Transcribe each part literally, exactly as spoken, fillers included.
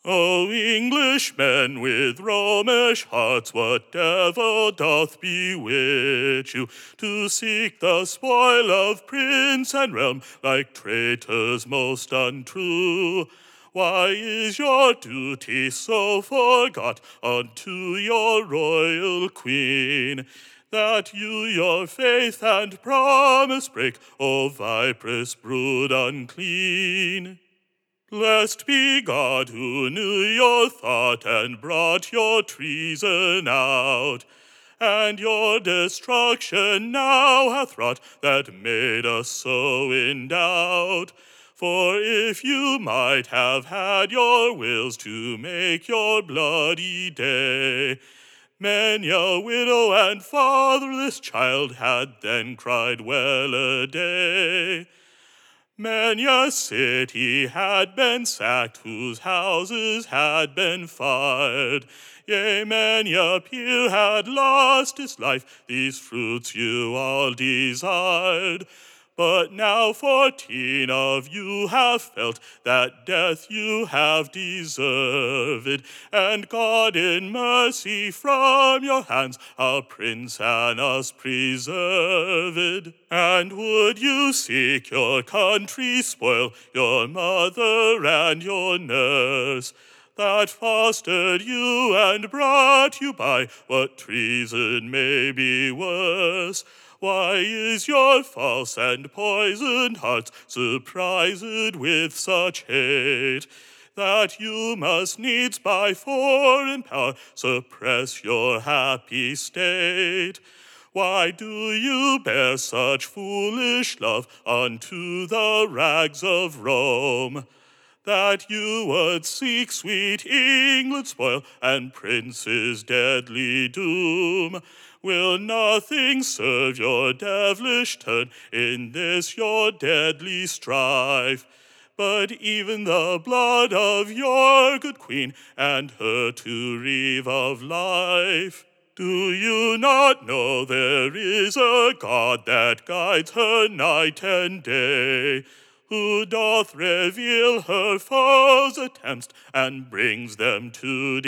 O Englishmen with Romish hearts, what devil doth bewitch you to seek the spoil of prince and realm like traitors most untrue? Why is your duty so forgot unto your royal queen, that you your faith and promise break, O viperous brood unclean? Blessed be God who knew your thought and brought your treason out, and your destruction now hath wrought that made us so in doubt. For if you might have had your wills to make your bloody day, many a widow and fatherless child had then cried well a day. Many a city had been sacked, whose houses had been fired. Yea, many a peer had lost his life, these fruits you all desired. But now fourteen of you have felt that death you have deserved, and God in mercy from your hands our prince and us preserved. And would you seek your country spoil, your mother and your nurse, that fostered you and brought you by, what treason may be worse? Why is your false and poisoned heart surprised with such hate, that you must needs by foreign power suppress your happy state? Why do you bear such foolish love unto the rags of Rome, that you would seek sweet England's spoil and prince's deadly doom? Will nothing serve your devilish turn in this your deadly strife, but even the blood of your good queen and her to reave of life? Do you not know there is a God that guides her night and day, who doth reveal her foes' attempts and brings them to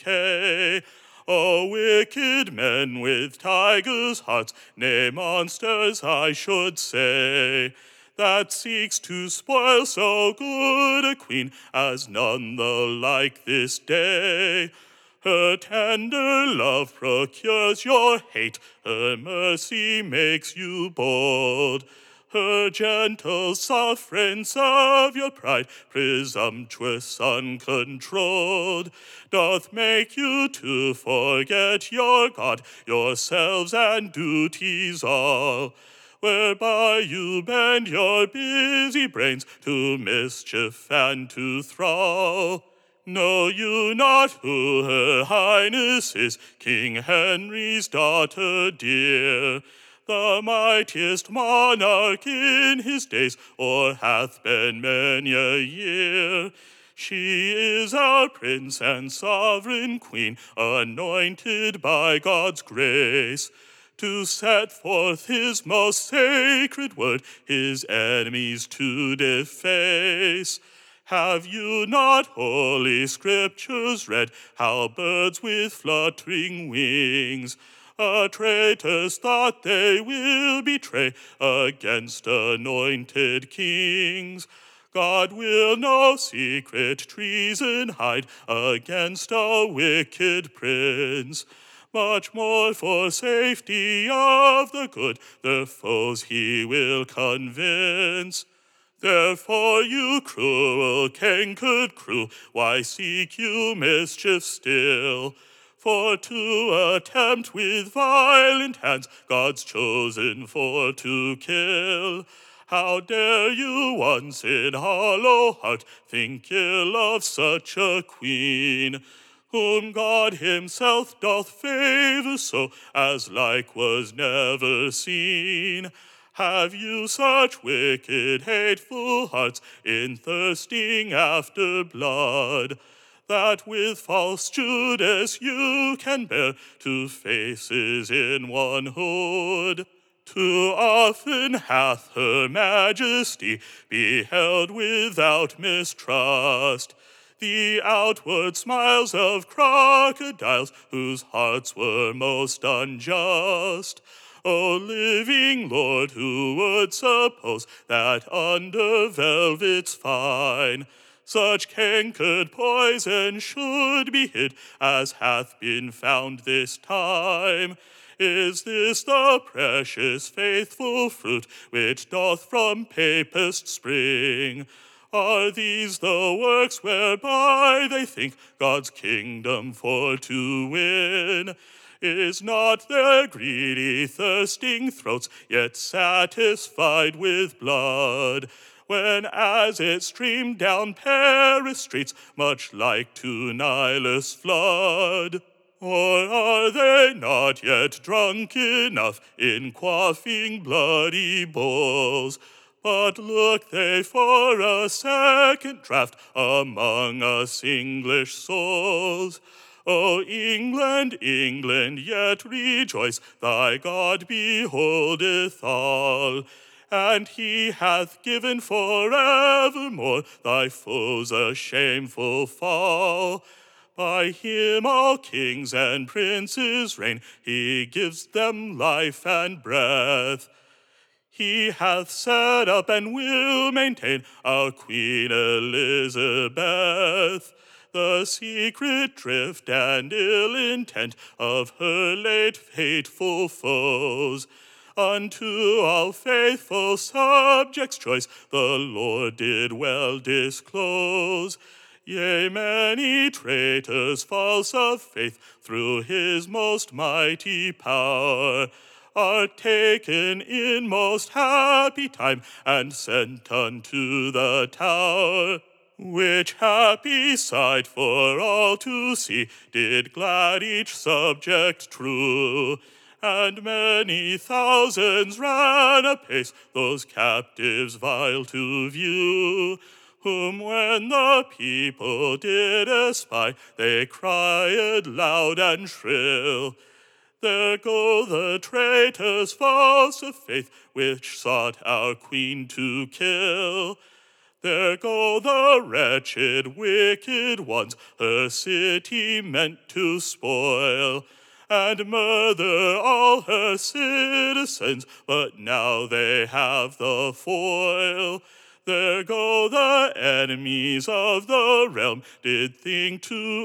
decay? O wicked men with tigers' hearts, nay, monsters I should say, that seeks to spoil so good a queen as none the like this day. Her tender love procures your hate, her mercy makes you bold. Her gentle sufferance of your pride, presumptuous, uncontrolled, doth make you to forget your God, yourselves and duties all, whereby you bend your busy brains to mischief and to thrall. Know you not who her highness is, King Henry's daughter dear, the mightiest monarch in his days, or hath been many a year? She is our prince and sovereign queen, anointed by God's grace, to set forth his most sacred word, his enemies to deface. Have you not holy scriptures read, how birds with fluttering wings a traitor's thought they will betray against anointed kings? God will no secret treason hide against a wicked prince. Much more for safety of the good, their foes he will convince. Therefore, you cruel, cankered crew, why seek you mischief still? For to attempt with violent hands God's chosen for to kill. How dare you once in hollow heart think ill of such a queen, whom God himself doth favor so as like was never seen? Have you such wicked, hateful hearts in thirsting after blood, that with false Judas you can bear two faces in one hood? Too often hath her majesty beheld without mistrust the outward smiles of crocodiles, whose hearts were most unjust. O living Lord, who would suppose that under velvets fine such cankered poison should be hid, as hath been found this time? Is this the precious faithful fruit which doth from papists spring? Are these the works whereby they think God's kingdom for to win? Is not their greedy, thirsting throats yet satisfied with blood, when as it streamed down Paris streets, much like to Nilus' flood? Or are they not yet drunk enough in quaffing bloody bowls? But look they for a second draught among us English souls. O England, England, yet rejoice, thy God beholdeth all, and he hath given forevermore thy foes a shameful fall. By him all kings and princes reign, he gives them life and breath. He hath set up and will maintain our Queen Elizabeth. The secret drift and ill intent of her late hateful foes, unto all faithful subjects' choice the Lord did well disclose. Yea, many traitors false of faith through his most mighty power are taken in most happy time and sent unto the Tower. Which happy sight for all to see did glad each subject true, and many thousands ran apace those captives vile to view, whom when the people did espy, they cried loud and shrill, there go the traitors false of faith, which sought our Queen to kill. There go the wretched, wicked ones, her city meant to spoil, and murder all her citizens, but now they have the foil. There go the enemies of the realm, did think to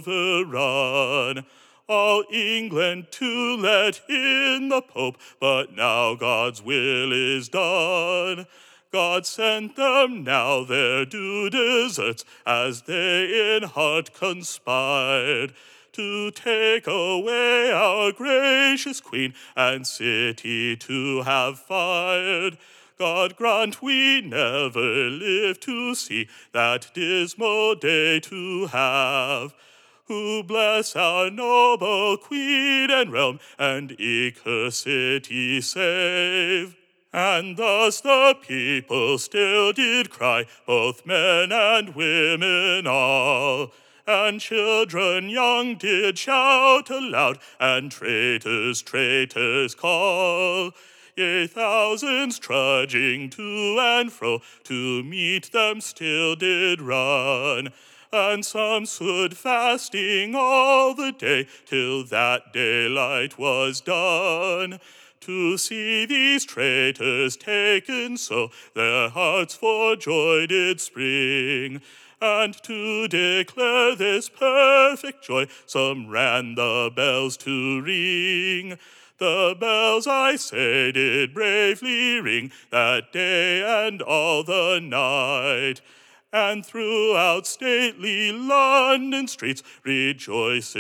overrun all England to let in the Pope, but now God's will is done. God sent them now their due deserts, as they in heart conspired, to take away our gracious Queen and city to have fired. God grant we never live to see that dismal day to have, who bless our noble Queen and realm, and eke her city save. And thus the people still did cry, both men and women all, and children young did shout aloud, and traitors, traitors call. Yea, thousands trudging to and fro to meet them still did run, and some stood fasting all the day till that daylight was done. To see these traitors taken so, their hearts for joy did spring, and to declare this perfect joy, some ran the bells to ring. The bells, I say, did bravely ring that day and all the night, and throughout stately London streets rejoiced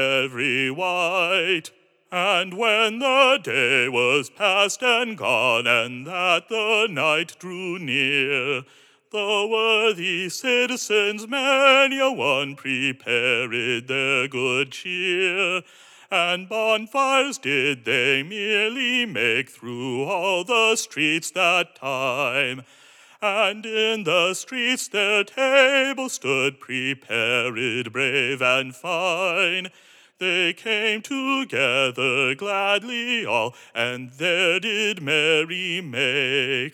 every wight. And when the day was past and gone, and that the night drew near, the worthy citizens many a one prepared their good cheer, and bonfires did they merely make through all the streets that time, and in the streets their tables stood prepared brave and fine. They came together gladly all, and there did merry make,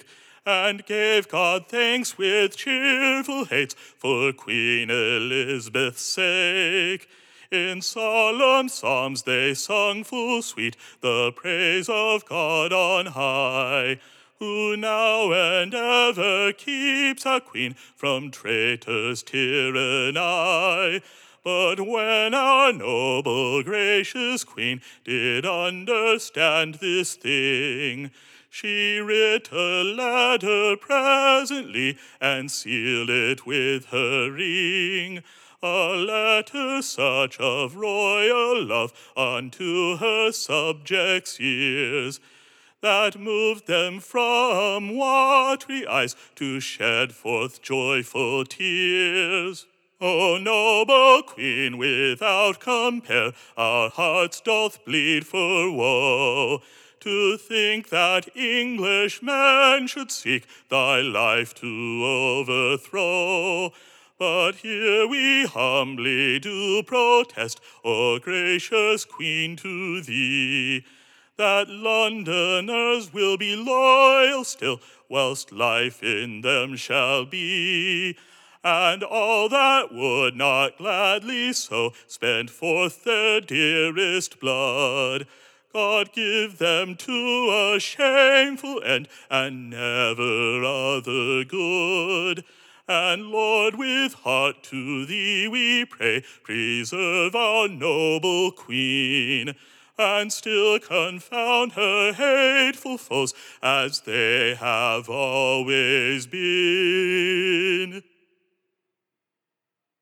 and gave God thanks with cheerful hates for Queen Elizabeth's sake. In solemn psalms they sung full sweet the praise of God on high, who now and ever keeps our Queen from traitors' tyranny. But when our noble, gracious Queen did understand this thing, she writ a letter presently and sealed it with her ring, a letter such of royal love unto her subjects' ears, that moved them from watery eyes to shed forth joyful tears. O noble Queen, without compare, our hearts doth bleed for woe, to think that Englishmen should seek thy life to overthrow. But here we humbly do protest, O gracious Queen, to thee, that Londoners will be loyal still, whilst life in them shall be, and all that would not gladly so spend forth their dearest blood, God give them to a shameful end, and never other good. And Lord, with heart to thee we pray, preserve our noble Queen, and still confound her hateful foes as they have always been.